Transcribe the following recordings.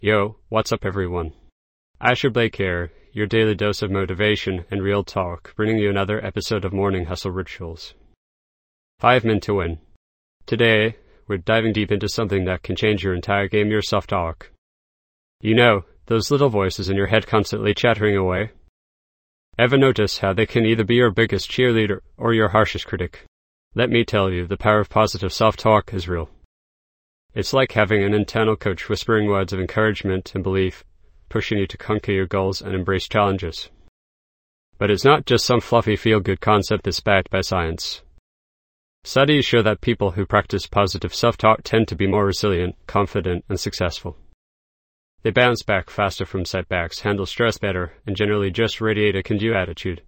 Yo, what's up everyone? Asher Blake here, your daily dose of motivation and real talk, bringing you another episode of Morning Hustle Rituals. 5 men to win. Today, we're diving deep into something that can change your entire game, your self-talk. You know, those little voices in your head constantly chattering away. Ever notice how they can either be your biggest cheerleader or your harshest critic? Let me tell you, the power of positive self-talk is real. It's like having an internal coach whispering words of encouragement and belief, pushing you to conquer your goals and embrace challenges. But it's not just some fluffy feel-good concept that's backed by science. Studies show that people who practice positive self-talk tend to be more resilient, confident, and successful. They bounce back faster from setbacks, handle stress better, and generally just radiate a can-do attitude.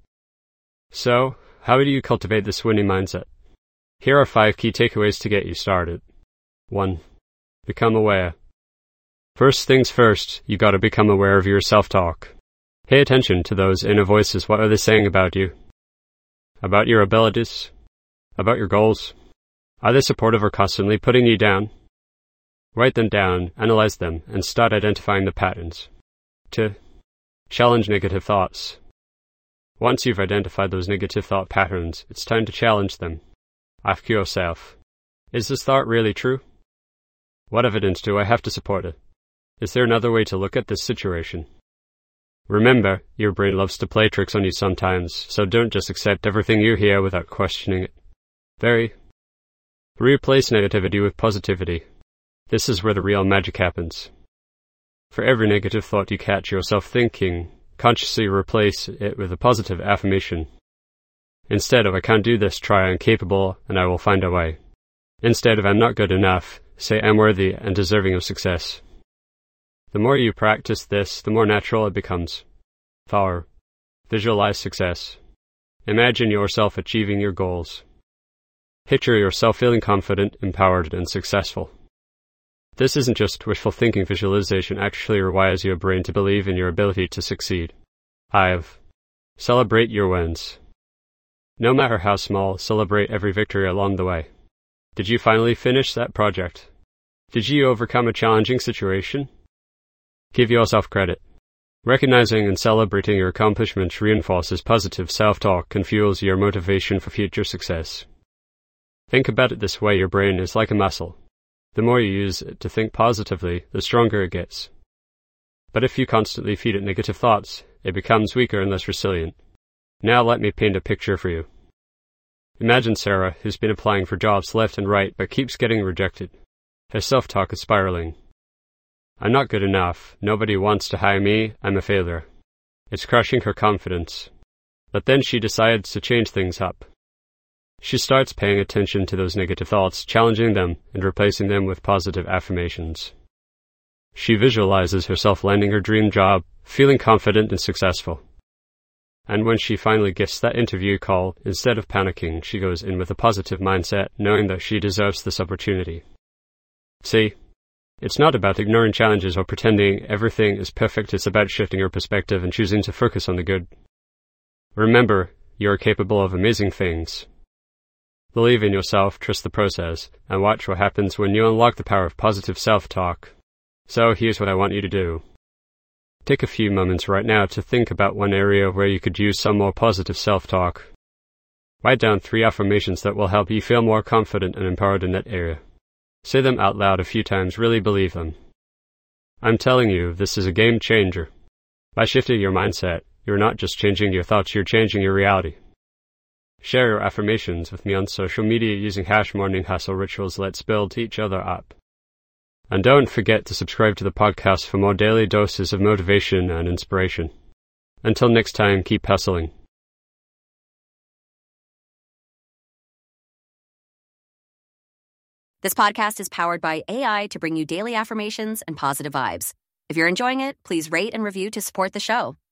So, how do you cultivate this winning mindset? Here are 5 key takeaways to get you started. 1. Become aware. First things first, you gotta become aware of your self-talk. Pay attention to those inner voices. What are they saying about you? About your abilities? About your goals? Are they supportive or constantly putting you down? Write them down, analyze them, and start identifying the patterns. 2. Challenge negative thoughts. Once you've identified those negative thought patterns, it's time to challenge them. Ask yourself, is this thought really true? What evidence do I have to support it? Is there another way to look at this situation? Remember, your brain loves to play tricks on you sometimes, so don't just accept everything you hear without questioning it. Replace negativity with positivity. This is where the real magic happens. For every negative thought you catch yourself thinking, consciously replace it with a positive affirmation. Instead of I can't do this, try I'm capable and I will find a way. Instead of I'm not good enough, say I'm worthy and deserving of success. The more you practice this, the more natural it becomes. 4. Visualize success. Imagine yourself achieving your goals. Picture yourself feeling confident, empowered, and successful. This isn't just wishful thinking. Visualization actually rewires your brain to believe in your ability to succeed. 5. Celebrate your wins. No matter how small, celebrate every victory along the way. Did you finally finish that project? Did you overcome a challenging situation? Give yourself credit. Recognizing and celebrating your accomplishments reinforces positive self-talk and fuels your motivation for future success. Think about it this way, your brain is like a muscle. The more you use it to think positively, the stronger it gets. But if you constantly feed it negative thoughts, it becomes weaker and less resilient. Now let me paint a picture for you. Imagine Sarah, who's been applying for jobs left and right but keeps getting rejected. Her self-talk is spiraling. I'm not good enough. Nobody wants to hire me. I'm a failure. It's crushing her confidence. But then she decides to change things up. She starts paying attention to those negative thoughts, challenging them, and replacing them with positive affirmations. She visualizes herself landing her dream job, feeling confident and successful. And when she finally gets that interview call, instead of panicking, she goes in with a positive mindset, knowing that she deserves this opportunity. See, it's not about ignoring challenges or pretending everything is perfect. It's about shifting your perspective and choosing to focus on the good. Remember, you're capable of amazing things. Believe in yourself, trust the process, and watch what happens when you unlock the power of positive self-talk. So here's what I want you to do. Take a few moments right now to think about one area where you could use some more positive self-talk. Write down 3 affirmations that will help you feel more confident and empowered in that area. Say them out loud a few times, really believe them. I'm telling you, this is a game changer. By shifting your mindset, you're not just changing your thoughts, you're changing your reality. Share your affirmations with me on social media using #MorningHustleRituals. Let's build each other up. And don't forget to subscribe to the podcast for more daily doses of motivation and inspiration. Until next time, keep hustling. This podcast is powered by AI to bring you daily affirmations and positive vibes. If you're enjoying it, please rate and review to support the show.